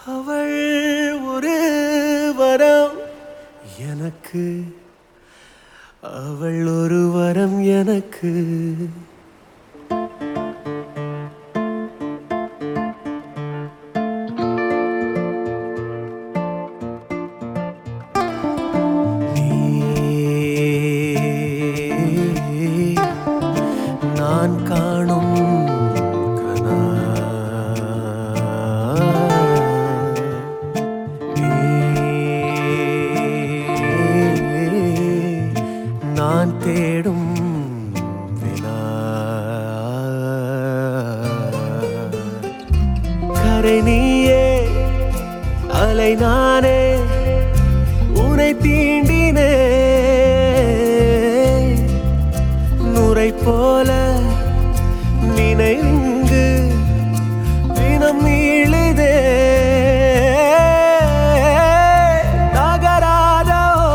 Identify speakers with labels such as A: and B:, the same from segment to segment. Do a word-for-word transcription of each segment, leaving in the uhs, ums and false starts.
A: அவள் ஒரு வரம் எனக்கு, அவள் ஒரு வரம் எனக்கு. நான் காணும் கனா நான் தேடும் வினா. கரை நீயே அலை நானே உனை தீண்டினே நுரை போல நினைந்து தினம் நீளுதே. நகராத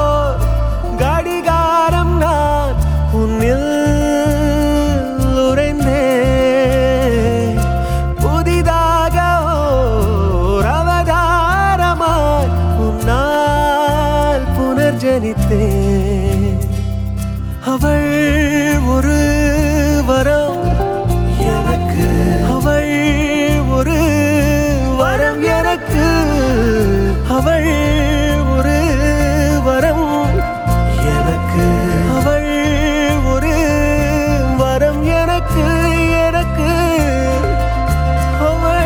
A: கடிகாரம் நான் உன்னில் உறைந்தே புதிதாக ஓர் அவதாரமாய் உன்னால் புனர்ஜனித்தேன். அவள் ஒரு வரம் எனக்கு, அவள் ஒரு வரம் எனக்கு. அவள் ஒரு வரம் எனக்கு, அவள் ஒரு வரம் எனக்கு எனக்கு. அவள்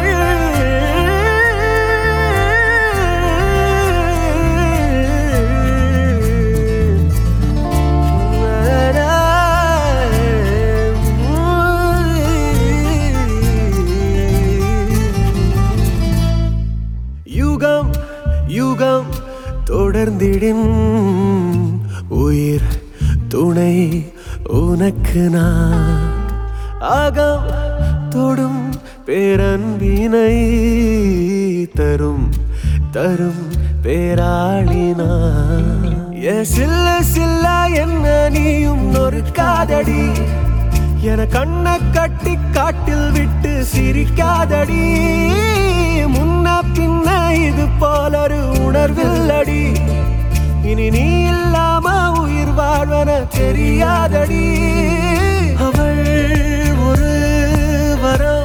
A: யுகம் யுகம் தொடர்ந்திடும் உயிர் துணை உனக்கு நான். அகம் தொடும் பேரன்பினை தரும் தரும் பேராளினா. சில்ல சில்ல என்ன நீயும் நொறுக்காதடி, என கண்ண கட்டி காட்டில் விட்டு சிரிக்காதடி. முன்ன பின்ன இது போலொரு உணர்வில்லடி, இனி நீ இல்லாம உயிர் வாழ்வன தெரியாதடி. அவள் ஒரு வரம்